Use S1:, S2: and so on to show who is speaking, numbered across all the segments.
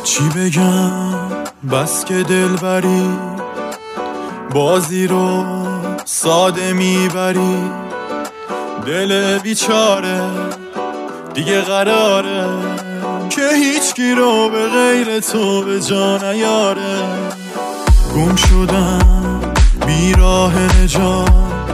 S1: چی بگم بس که دلبری، بازی رو ساده میبری. دل بیچاره دیگه قراره که هیچکی رو به غیر تو به جا نیاره. گم شدم بی راه نجات،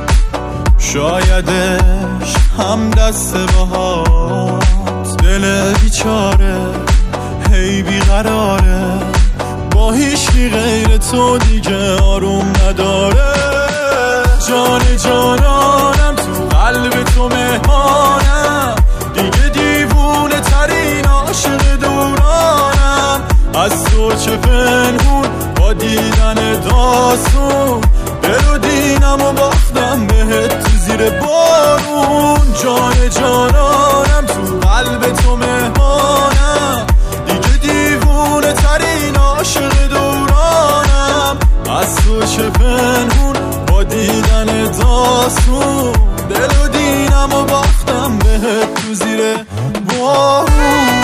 S1: شایدش هم دست باهات. دل بیچاره هی بی قراره، با هیچکی غیر تو دیگه آروم نداره. جان جانانم تو قلب تو مهمانم، دیگه دیوونه ترین عاشق دورانم. از تو چه پنهون با دیدن داستون، دل و دینم و باختم بهت تو زیر بارون. جان جانانم تو قلب تو مهمانم، دیگه دیوونه ترین عاشق دورانم. از تو چه پنهون با دیدن داستون، دل و دینم و باختم بهت تو زیر بارون.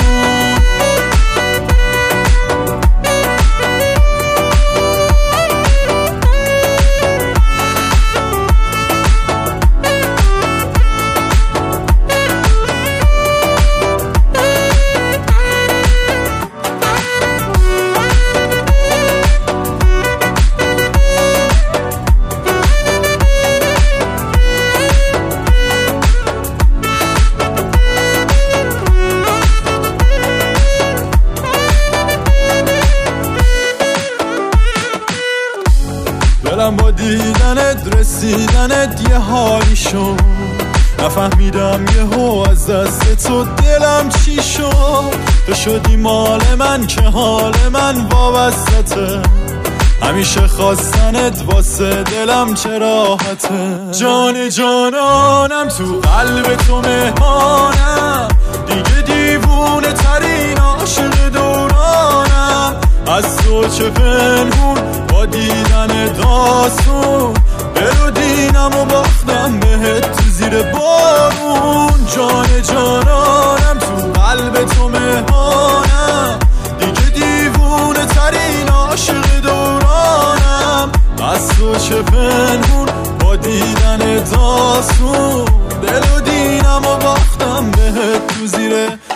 S1: دلم با دیدنت رسیدنت یه حالی شد، نفهمیدم یهو از دست تو دلم چی شد. تو شدی مال من که حال من وابستته، همیشه خواستنت واسه دلم چه راحته. جان جانانم تو قلب تو مهمانم، دیگه دیوونه ترین عاشق دورانم. از تو چه پنهون با دیدن داستون، دل و دینم و باختم بهت تو زیر بارون. جان جانانم تو قلب تو مهمانم، دیگه دیوونه ترین عاشق دورانم. از تو چه پنهون با دیدن داستون، دل و دینم و باختم بهت تو زیر